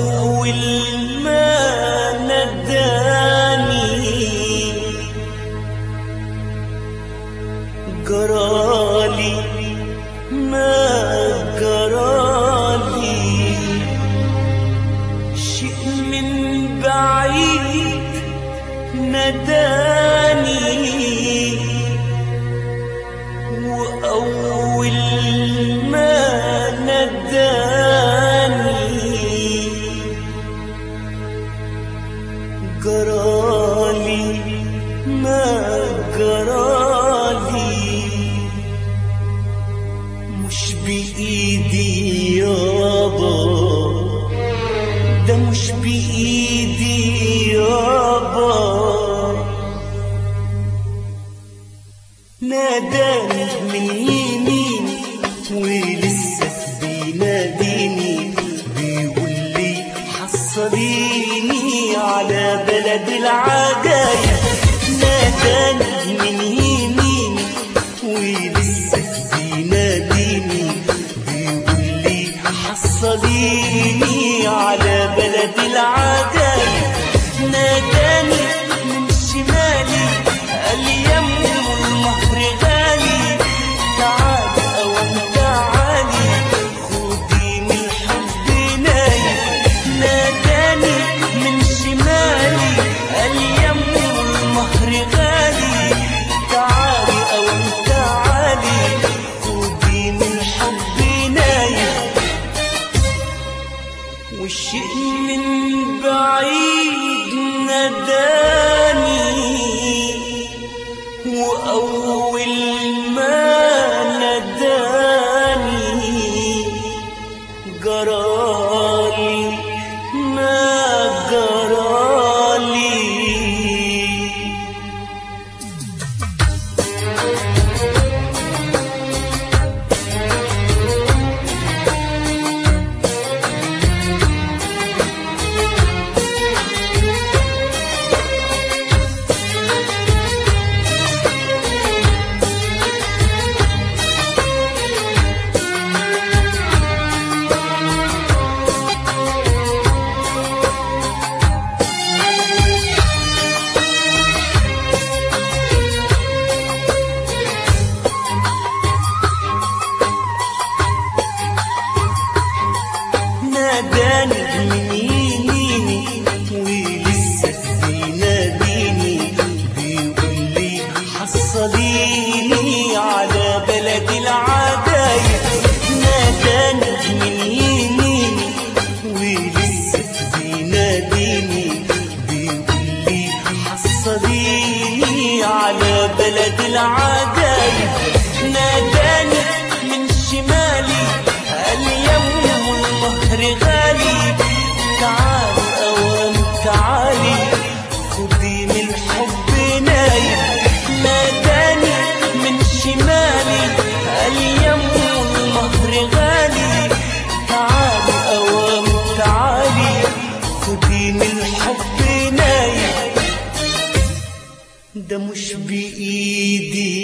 وأول ما نداني جرالي ما جرالي شيء من بعيد نداني وأول ما نداني جرالي ما جرالي مش بإيدي يابا ده مش بإيدي يابا ناداني من يمين ولسه بيناديني بيقول لي حصليني على بلد العجايب ناداني من يمين ولسه بيناديني بيقول لي حصليني على بلد العجايب ناداني من شمالي قال لي يا المهر غالي تعالي أوام تعالي خدي من الحب نايم ناداني من شمالي قال لي يا المهر غالي تعالي أوام تعالي خدي من الحب نايم والشيء من بعيد نداني وأول ما نداني جرالي ما جرالي ناداني من يميني ولسه بيناديني بيقول لي حصليني على بلد العجايب ناداني من يميني ولسه بيناديني بيقول لي حصليني على بلد العجايب ناداني من شمالي قال لي يا المهر غالي تعالي أوام تعالي خدي من الحب نايم ناداني من شمالي قال لي يا المهر غالي تعالي أوام تعالي خدي من الحب نايم ده مش بإيدي